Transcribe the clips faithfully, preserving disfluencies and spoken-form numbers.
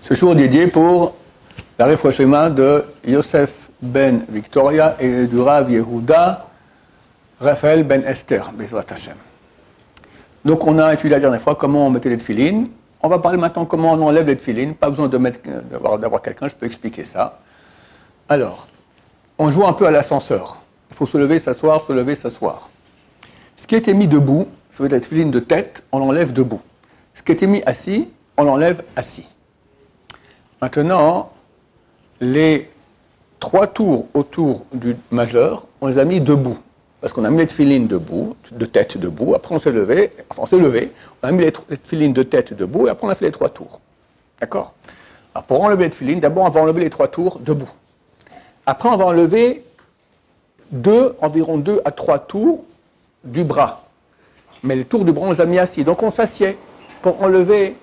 Ce jour dédié pour la réfouachement de Yosef ben Victoria et du Rav Yehuda Raphaël ben Esther, Bezrat Hashem. Donc on a étudié la dernière fois comment on mettait les tefilines. On va parler maintenant comment on enlève les tefilines. Pas besoin de mettre, d'avoir, d'avoir quelqu'un, je peux expliquer ça. Alors, on joue un peu à l'ascenseur. Il faut se lever, s'asseoir, se lever, s'asseoir. Ce qui a été mis debout, ça veut dire la tefiline de tête, on l'enlève debout. Ce qui a été mis assis, on l'enlève assis. Maintenant, les trois tours autour du majeur, on les a mis debout. Parce qu'on a mis les tefilines debout, de tête debout, après on s'est levé, enfin on s'est levé, on a mis les tefilines de tête debout, et après on a fait les trois tours. D'accord? Alors pour enlever les tefilines, d'abord on va enlever les trois tours debout. Après on va enlever deux, environ deux à trois tours du bras. Mais les tours du bras on les a mis assis. Donc on s'assied pour enlever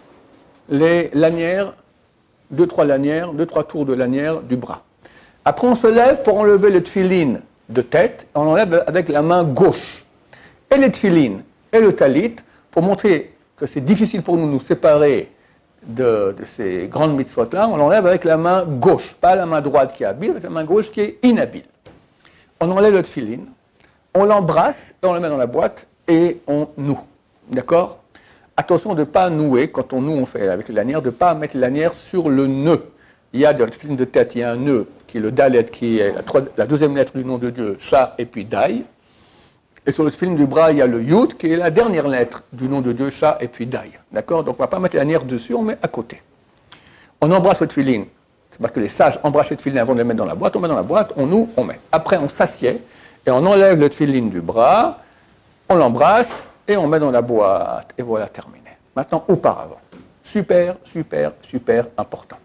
les lanières, deux, trois lanières, deux, trois tours de lanière du bras. Après on se lève pour enlever le tefilin de tête, on enlève avec la main gauche. Et les tefilines et le talit, pour montrer que c'est difficile pour nous de nous séparer de, de ces grandes mitzvot-là, on l'enlève avec la main gauche, pas la main droite qui est habile, avec la main gauche qui est inhabile. On enlève le tefilin, on l'embrasse, et on le met dans la boîte, et on noue. D'accord? Attention de ne pas nouer, quand on noue, on fait avec les lanières, de ne pas mettre les lanières sur le nœud. Il y a dans le tefilin de tête, il y a un nœud qui est le dalet, qui est la, trois, la deuxième lettre du nom de Dieu, Sha et puis Dai. Et sur le tefilin du bras, il y a le Yud, qui est la dernière lettre du nom de Dieu, Sha et puis Dai. D'accord? Donc on ne va pas mettre les lanières dessus, on met à côté. On embrasse le tefilin. C'est parce que les sages embrassent le tefilin avant de les mettre dans la boîte. On met dans la boîte, on noue, on met. Après, on s'assied et on enlève le tefilin du bras, on l'embrasse et on met dans la boîte. Et voilà, terminé. Maintenant, auparavant. Super, super, super important.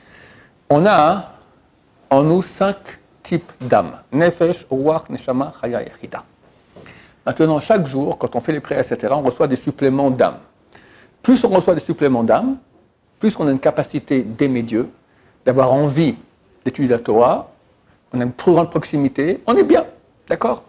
On a en nous cinq types d'âmes. Nefesh, Ruach, Neshama, Chaya et Chida. Maintenant, chaque jour, quand on fait les prières, et cetera, on reçoit des suppléments d'âme. Plus on reçoit des suppléments d'âme, plus on a une capacité d'aimer Dieu, d'avoir envie d'étudier la Torah, on a une plus grande proximité, on est bien, d'accord?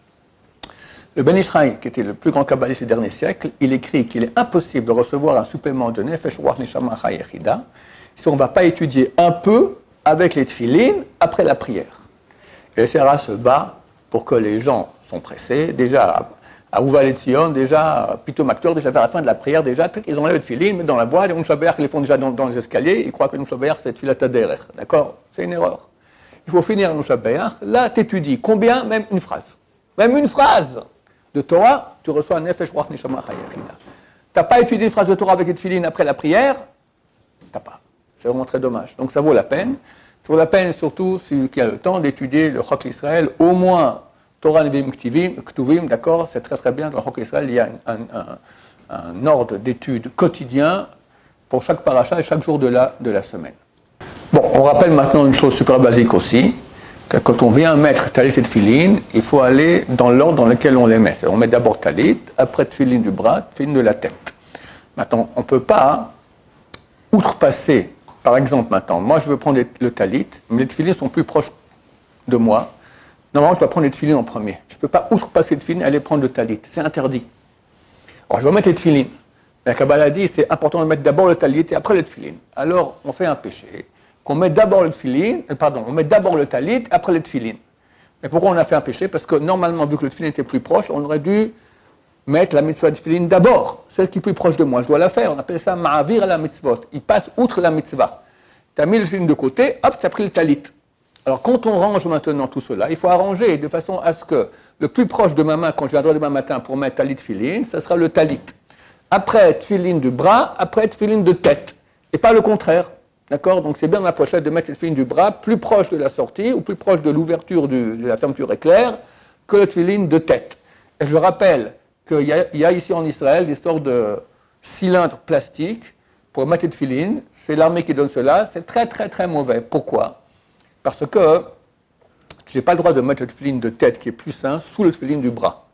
Le Ben Ishraï, qui était le plus grand kabbaliste des derniers siècles, il écrit qu'il est impossible de recevoir un supplément de Nefesh, Ruach, Neshama, Chaya et Chida si on ne va pas étudier un peu avec les tefilines après la prière. Et le C R A se bat pour que les gens sont pressés, déjà à Uval Etzion, déjà Pito Maktor, déjà vers la fin de la prière, déjà, ils ont les tefilines, mettent dans la boîte, et Moucha Béach, ils les font déjà dans, dans les escaliers, ils croient que Moucha Béach, c'est Tfilat HaDerech. D'accord? C'est une erreur. Il faut finir Moucha Béach, là, tu étudies. Combien? Même une phrase. Même une phrase de Torah, tu reçois un Nefesh, Ruach, Neshama, Chaya, Chida. Tu n'as pas étudié une phrase de Torah avec les tefilines après la prière, tu n'as pas. C'est vraiment très dommage. Donc ça vaut la peine. Ça vaut la peine surtout, celui qui a le temps, d'étudier le Chok Israël, au moins Torah Nevim Ktuvim, d'accord? C'est très très bien. Dans le Chok Israël, il y a un, un, un, un ordre d'études quotidien pour chaque paracha et chaque jour de la, de la semaine. Bon, on rappelle maintenant une chose super basique aussi, que quand on vient mettre talit et tefilin, il faut aller dans l'ordre dans lequel on les met. C'est-à-dire on met d'abord talit, après tefilin du bras, tefilin de la tête. Maintenant, on ne peut pas outrepasser. Par exemple, maintenant, moi je veux prendre le talit, mais les tefilines sont plus proches de moi. Normalement, je dois prendre les tefilines en premier. Je ne peux pas outrepasser les tefilines et aller prendre le talit. C'est interdit. Alors, je vais mettre les tefilines. La Kabbalah dit c'est important de mettre d'abord le talit et après les tefilines. Alors, on fait un péché, qu'on met d'abord le tefilin, pardon, on met d'abord le talit, après les tefilines. Mais pourquoi on a fait un péché? Parce que normalement, vu que le tefilin était plus proche, on aurait dû mettre la mitzvah de tefilin d'abord, celle qui est plus proche de moi. Je dois la faire. On appelle ça ma'avir à la mitzvot. Il passe outre la mitzvah. Tu as mis le tefilin de côté, hop, tu as pris le talit. Alors, quand on range maintenant tout cela, il faut arranger de façon à ce que le plus proche de ma main, quand je viendrai demain matin pour mettre talit tefilin, ce sera le talit. Après, tefilin du bras, après, tefilin de tête. Et pas le contraire. D'accord? Donc, c'est bien dans la pochette de mettre le tefilin du bras plus proche de la sortie ou plus proche de l'ouverture du, de la fermeture éclair que le tefilin de tête. Et je rappelle qu'il y, y a ici en Israël des sortes de cylindres plastiques pour mettre les tefilines. C'est l'armée qui donne cela. C'est très, très, très mauvais. Pourquoi? Parce que je n'ai pas le droit de mettre le tefilin de tête, qui est plus sain, sous le tefilin du bras.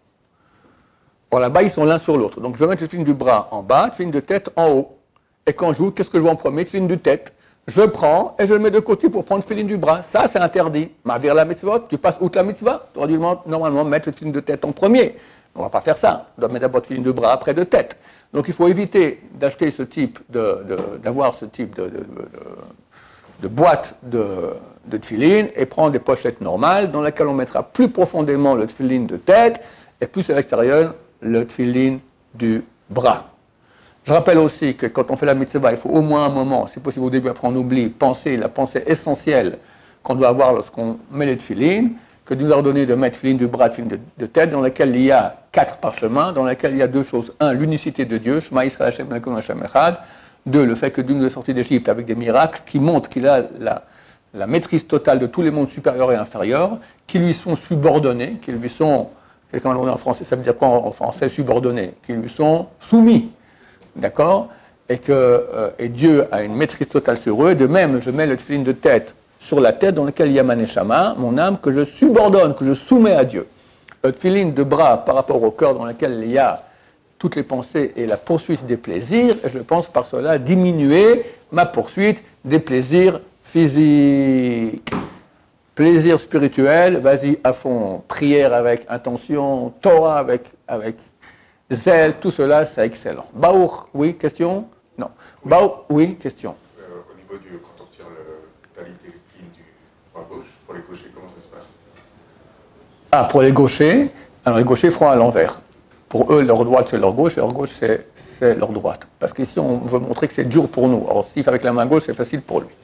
Or là-bas, ils sont l'un sur l'autre. Donc je vais mettre le tefilin du bras en bas, le tefilin de tête en haut. Et quand je joue, qu'est-ce que je vois en premier? Le tefilin de tête. Je le prends et je le mets de côté pour prendre le tefilin du bras. Ça, c'est interdit. Ma'avir la mitzvot, tu passes outre la mitzvah. Tu aurais dû normalement mettre le tefilin de tête en premier. On ne va pas faire ça. On doit mettre d'abord tefillin de bras, après de tête. Donc il faut éviter d'acheter ce type de, de, d'avoir ce type de, de, de, de boîte de, de tefillin et prendre des pochettes normales dans lesquelles on mettra plus profondément le tefillin de tête et plus à l'extérieur le tefillin du bras. Je rappelle aussi que quand on fait la mitzvah, il faut au moins un moment, si possible au début, après on oublie, penser la pensée essentielle qu'on doit avoir lorsqu'on met les tefillin, que de nous ordonner de mettre tefillin du bras, tefillin de, de tête, dans lequel il y a quatre parchemins, dans lequel il y a deux choses. Un, l'unicité de Dieu, Shema Yisrael Hashem Elokeinu Hashem Echad. Deux, le fait que Dieu nous est sorti d'Égypte avec des miracles qui montrent qu'il a la, la maîtrise totale de tous les mondes supérieurs et inférieurs, qui lui sont subordonnés, qui lui sont, quelqu'un l'a dit en français, ça veut dire quoi en français, subordonnés, qui lui sont soumis. D'accord, et que euh, et Dieu a une maîtrise totale sur eux. De même, je mets le tefillin de tête sur la tête dans lequel il y a ma neshama, mon âme, que je subordonne, que je soumets à Dieu. Le tefillin de bras par rapport au cœur dans lequel il y a toutes les pensées et la poursuite des plaisirs, et je pense par cela diminuer ma poursuite des plaisirs physiques. Plaisir spirituel, vas-y à fond. Prière avec intention, Torah avec... avec zèle, tout cela, c'est excellent. Baour, oui, question? Non. Baour, oui, question. Euh, au niveau du, quand on tire le talit et le pin du bras gauche, pour les gauchers, comment ça se passe? Ah, pour les gauchers, alors les gauchers feront à l'envers. Pour eux, leur droite, c'est leur gauche, et leur gauche, c'est, c'est leur droite. Parce qu'ici, on veut montrer que c'est dur pour nous. Alors, s'il fait avec la main gauche, c'est facile pour lui.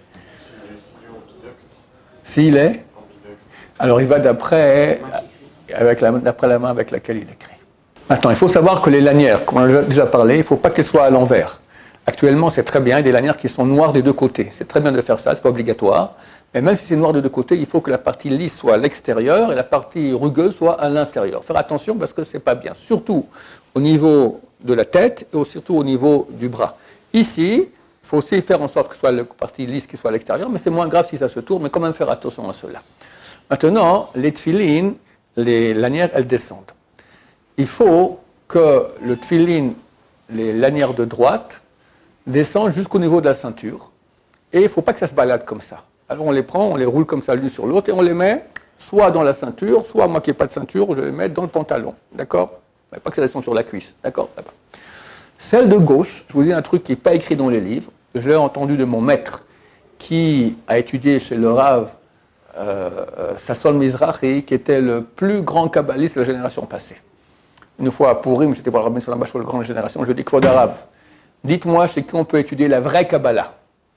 S'il est ambidextre, alors il va d'après, avec la, d'après la main avec laquelle il écrit. Maintenant, il faut savoir que les lanières, comme on a déjà parlé, il ne faut pas qu'elles soient à l'envers. Actuellement, c'est très bien, il y a des lanières qui sont noires des deux côtés. C'est très bien de faire ça, ce n'est pas obligatoire. Mais même si c'est noir des deux côtés, il faut que la partie lisse soit à l'extérieur et la partie rugueuse soit à l'intérieur. Faire attention parce que ce n'est pas bien, surtout au niveau de la tête et surtout au niveau du bras. Ici, il faut aussi faire en sorte que ce soit la partie lisse qui soit à l'extérieur, mais c'est moins grave si ça se tourne, mais quand même faire attention à cela. Maintenant, les tefillin, les lanières, elles descendent. Il faut que le tefillin, les lanières de droite, descendent jusqu'au niveau de la ceinture. Et il ne faut pas que ça se balade comme ça. Alors on les prend, on les roule comme ça l'une sur l'autre et on les met soit dans la ceinture, soit moi qui n'ai pas de ceinture, je les mets dans le pantalon. D'accord? Pas que ça descende sur la cuisse. D'accord? Là-bas. Celle de gauche, je vous dis un truc qui n'est pas écrit dans les livres. Je l'ai entendu de mon maître qui a étudié chez le Rav euh, Sasson Mizrahi, qui était le plus grand kabbaliste de la génération passée. Une fois à Purim, j'étais voir le Rabbi Solomon sur la grande génération, je lui ai dit, Kvod Harav, dites-moi chez qui on peut étudier la vraie Kabbalah,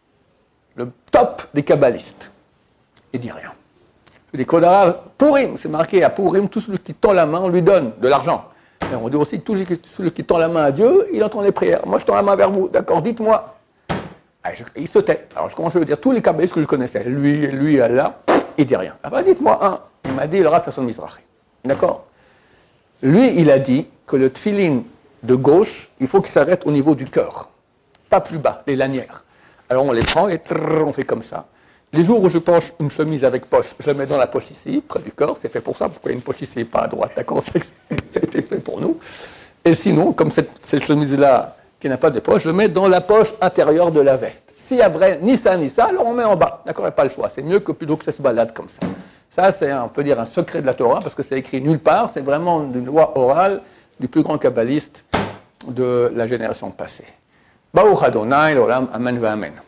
le top des kabbalistes. Il dit rien. Je lui ai dit, Kvod Harav, Purim, c'est marqué à Purim, tout celui qui tend la main, on lui donne de l'argent. Et on dit aussi, tout celui qui tend la main à Dieu, il entend les prières. Moi, je tends la main vers vous, d'accord, dites-moi. Ah, je, il se tait. Alors, je commence à lui dire tous les kabbalistes que je connaissais, lui, lui, Allah, il dit rien. Alors, dites-moi un. Il m'a dit, le Rav Sasson Mizrahi. D'accord? Lui, il a dit que le tefillin de gauche, il faut qu'il s'arrête au niveau du cœur, pas plus bas, les lanières. Alors on les prend et trrr, on fait comme ça. Les jours où je penche une chemise avec poche, je la mets dans la poche ici, près du cœur, c'est fait pour ça. Pourquoi il y a une poche ici et pas à droite? D'accord, ça a été fait pour nous. Et sinon, comme cette, cette chemise-là qui n'a pas de poche, je mets dans la poche intérieure de la veste. S'il y a vrai, ni ça ni ça, alors on met en bas. D'accord, il n'y a pas le choix. C'est mieux que plutôt que ça se balade comme ça. Ça, c'est, on peut dire, un secret de la Torah, parce que c'est écrit nulle part. C'est vraiment une loi orale du plus grand kabbaliste de la génération passée. Baruch Adonai, l'olam, amen va amen.